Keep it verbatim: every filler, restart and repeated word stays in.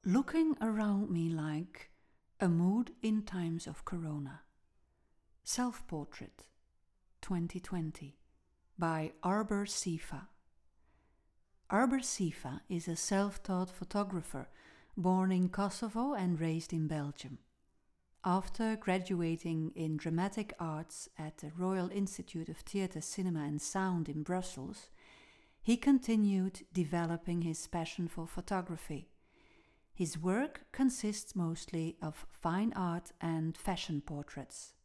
Looking around me like a mood in times of Corona. Self-Portrait, twenty twenty, by Arber Sifa. Arber Sifa is a self-taught photographer born in Kosovo and raised in Belgium. After graduating in dramatic arts at the Royal Institute of Theatre, Cinema and Sound in Brussels, he continued developing his passion for photography. His work consists mostly of fine art and fashion portraits.